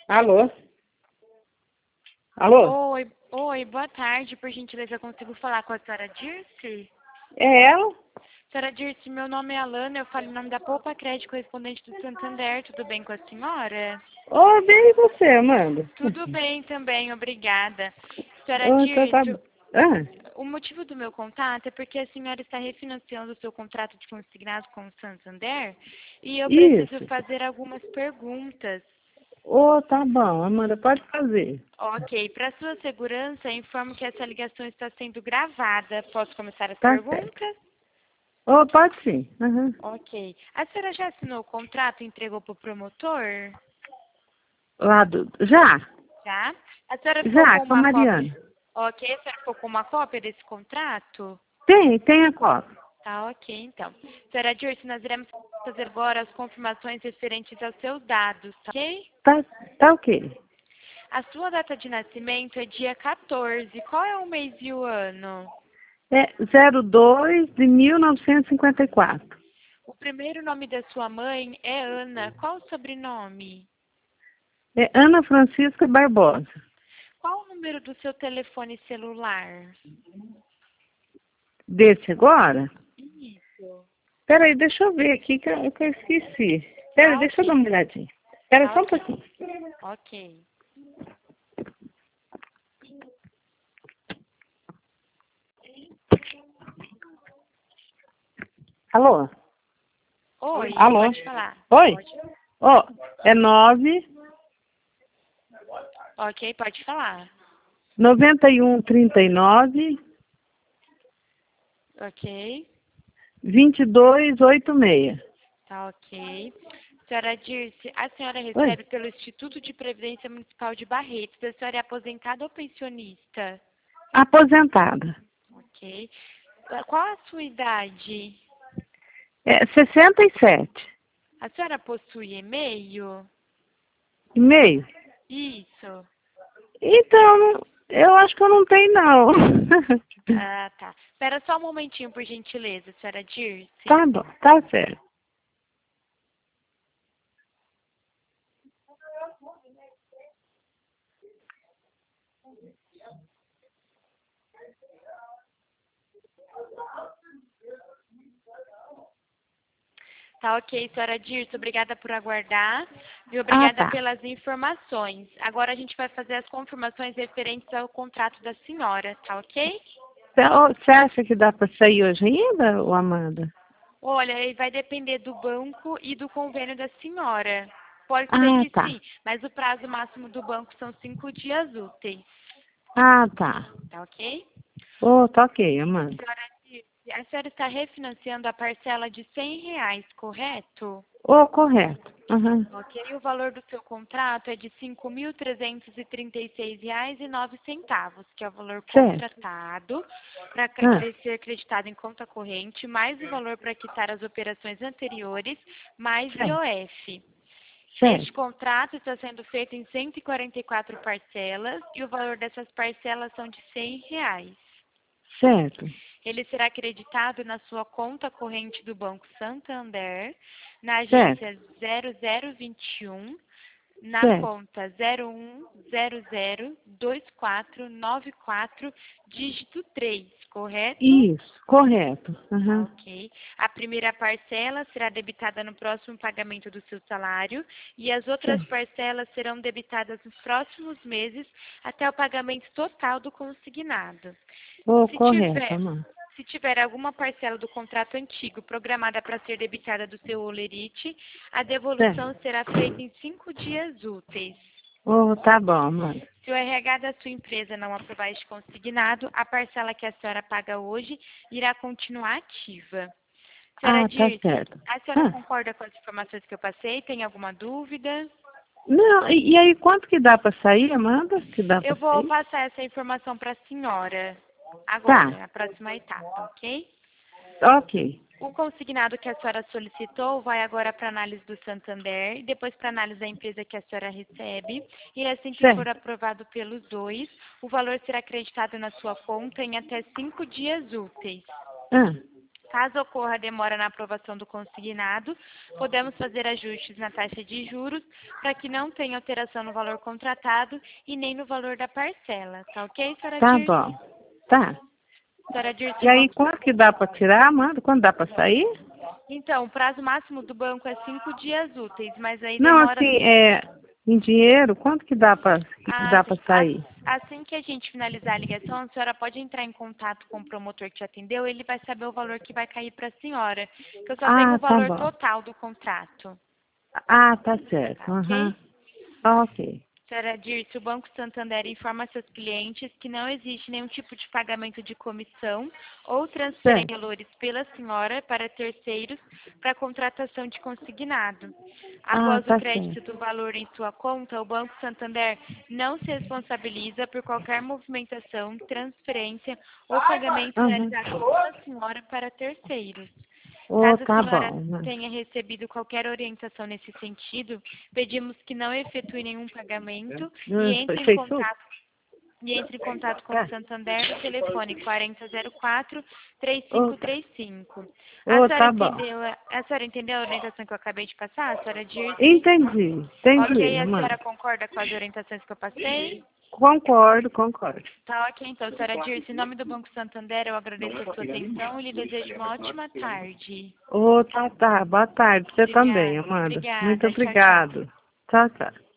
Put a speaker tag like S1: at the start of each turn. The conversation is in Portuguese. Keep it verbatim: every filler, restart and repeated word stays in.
S1: Alô? Alô?
S2: Oi, oi, boa tarde. Por gentileza, eu consigo falar com a senhora Dirce?
S1: É ela?
S2: Senhora Dirce, meu nome é Alana, eu falo em nome da Poupa Crédito, correspondente do Santander. Tudo bem com a senhora?
S1: Ô, bem, e você, Amanda?
S2: Tudo bem também, obrigada. Senhora
S1: Ô, então tá...
S2: Dirce,
S1: Ah,
S2: o motivo do meu contato é porque a senhora está refinanciando o seu contrato de consignado com o Santander e eu preciso
S1: isso.
S2: fazer algumas perguntas.
S1: Ô, tá bom, Amanda, pode fazer.
S2: Ok, para sua segurança, informo que essa ligação está sendo gravada. Posso começar as
S1: Tá certo.
S2: perguntas?
S1: Ô, pode sim. Uhum.
S2: Ok. A senhora já assinou o contrato e entregou para o promotor?
S1: Lá do... Já?
S2: Já? A senhora ficou
S1: Já,
S2: com
S1: com a
S2: uma cópia?
S1: Mariana.
S2: Ok, a senhora ficou com uma cópia desse contrato?
S1: Tem, tem a cópia.
S2: Tá, ok, então. Senhora Dirce, nós iremos fazer agora as confirmações referentes aos seus dados, tá ok?
S1: Tá, tá ok.
S2: A sua data de nascimento é dia quatorze. Qual é o mês e o ano?
S1: É zero dois de mil novecentos e cinquenta e quatro.
S2: O primeiro nome da sua mãe é Ana. Qual o sobrenome?
S1: É Ana Francisca Barbosa.
S2: Qual o número do seu telefone celular?
S1: Desse agora?
S2: Isso.
S1: Peraí, deixa eu ver aqui que eu, que eu esqueci. Peraí,
S2: Tá
S1: deixa eu dar
S2: ok.
S1: uma olhadinha. Peraí
S2: Tá
S1: só um
S2: ok.
S1: pouquinho.
S2: Ok.
S1: Alô?
S2: Oi,
S1: Alô?
S2: pode falar.
S1: Oi?
S2: Pode.
S1: Ó, é nove
S2: Ok, pode falar.
S1: noventa e um trinta e nove
S2: Ok.
S1: vinte e dois oitenta e seis.
S2: Tá ok. Senhora Dirce, a senhora
S1: Oi?
S2: recebe pelo Instituto de Previdência Municipal de Barretos. A senhora é aposentada ou pensionista?
S1: Aposentada.
S2: Ok. Qual a sua idade?
S1: É sessenta e sete.
S2: A senhora possui e-mail?
S1: E meio?
S2: Isso.
S1: Então, eu acho que eu não tenho, não.
S2: Ah, tá. Espera só um momentinho, por gentileza, senhora Dirce.
S1: Tá bom, tá certo.
S2: Tá ok, senhora Dirce, obrigada por aguardar e
S1: Ah,
S2: obrigada
S1: tá.
S2: pelas informações. Agora a gente vai fazer as confirmações referentes ao contrato da senhora, tá ok?
S1: Você acha que dá para sair hoje ainda, ô Amanda?
S2: Olha, aí vai depender do banco e do convênio da senhora. Pode ser
S1: Ah,
S2: que
S1: tá.
S2: sim, mas o prazo máximo do banco são cinco dias úteis,
S1: Ah, tá.
S2: tá ok?
S1: Ô, tá ok, Amanda.
S2: Senhora Dirce, a senhora está refinanciando a parcela de cem reais, correto?
S1: Ô, correto. Aham.
S2: Ok, o valor do seu contrato é de cinco mil trezentos e trinta e seis reais e nove centavos, que é o valor
S1: Certo.
S2: contratado para
S1: Ah,
S2: ser acreditado em conta corrente, mais o valor para quitar as operações anteriores, mais
S1: certo.
S2: I O F. Este
S1: Certo.
S2: contrato está sendo feito em cento e quarenta e quatro parcelas e o valor dessas parcelas são de cem reais.
S1: Certo.
S2: Ele será acreditado na sua conta corrente do Banco Santander, na
S1: Certo.
S2: agência zero zero vinte e um, na
S1: Certo.
S2: conta zero um zero zero dois quatro nove quatro, dígito três, correto?
S1: Isso, correto.
S2: Tá,
S1: Aham.
S2: ok. A primeira parcela será debitada no próximo pagamento do seu salário e as outras
S1: Certo.
S2: parcelas serão debitadas nos próximos meses até o pagamento total do consignado.
S1: Ô,
S2: Se
S1: correto,
S2: tiver,
S1: Amanda.
S2: se tiver alguma parcela do contrato antigo programada para ser debitada do seu holerite, a devolução
S1: Certo.
S2: será feita em cinco dias úteis.
S1: Ô, tá bom, Amanda.
S2: Se o R H da sua empresa não aprovar este consignado, a parcela que a senhora paga hoje irá continuar ativa. Senhora
S1: Ah, tá
S2: Dirce,
S1: certo.
S2: a senhora
S1: Ah,
S2: concorda com as informações que eu passei? Tem alguma dúvida?
S1: não, e, e aí quanto que dá para sair, Amanda? Que dá
S2: Eu
S1: para
S2: vou
S1: sair?
S2: passar essa informação para a senhora agora,
S1: Tá,
S2: na próxima etapa, ok?
S1: ok.
S2: O consignado que a senhora solicitou vai agora para análise do Santander e depois para análise da empresa que a senhora recebe. E assim que for
S1: Certo.
S2: aprovado pelos dois, o valor será acreditado na sua conta em até cinco dias úteis.
S1: Ah,
S2: Caso ocorra demora na aprovação do consignado, podemos fazer ajustes na taxa de juros para que não tenha alteração no valor contratado e nem no valor da parcela. Tá ok, senhora
S1: Tá
S2: Dirce?
S1: bom. Tá.
S2: Senhora Dirce,
S1: E aí,
S2: vamos-
S1: quanto que dá para tirar, Amanda? Quando dá para sair?
S2: Então, o prazo máximo do banco é cinco dias úteis, mas aí
S1: Não,
S2: demora...
S1: assim, é, em dinheiro, quanto que dá para
S2: Ah,
S1: dá para sair?
S2: Assim que a gente finalizar a ligação, a senhora pode entrar em contato com o promotor que te atendeu, ele vai saber o valor que vai cair para a senhora, que eu só tenho
S1: Ah,
S2: o
S1: tá
S2: valor
S1: bom.
S2: total do contrato,
S1: Ah, tá certo.
S2: tá
S1: Aham.
S2: ok?
S1: Ok.
S2: Senhora Dirce, o Banco Santander informa seus clientes que não existe nenhum tipo de pagamento de comissão ou transferência de
S1: Certo.
S2: valores pela senhora para terceiros para contratação de consignado.
S1: Ah,
S2: Após o
S1: tá
S2: crédito
S1: certo.
S2: do valor em sua conta, o Banco Santander não se responsabiliza por qualquer movimentação, transferência ou pagamento
S1: Aham.
S2: realizado pela senhora para terceiros.
S1: Oh,
S2: Caso a
S1: tá
S2: senhora
S1: bom. Né?
S2: tenha recebido qualquer orientação nesse sentido, pedimos que não efetue nenhum pagamento e
S1: Hum,
S2: entre em
S1: fez tudo?
S2: contato e entre em contato com o
S1: Tá.
S2: Santander no telefone quarenta zero quatro, três
S1: Oh,
S2: cinco
S1: tá.
S2: três cinco. A
S1: Oh,
S2: senhora
S1: tá bom.
S2: entendeu, a a senhora entendeu a orientação que eu acabei de passar, a senhora Dirce?
S1: Entendi. Entendi,
S2: Ok, a
S1: Amanda.
S2: senhora concorda com as orientações que eu passei?
S1: Concordo, concordo.
S2: Tá ok, então, senhora Dirce, em nome do Banco Santander, eu agradeço a sua atenção e lhe desejo uma ótima tarde.
S1: Oh, tá, tá. Boa tarde. Você também,
S2: Obrigada.
S1: Amanda. Muito
S2: Obrigada. Tchau, tchau.
S1: obrigado. Tchau, tchau.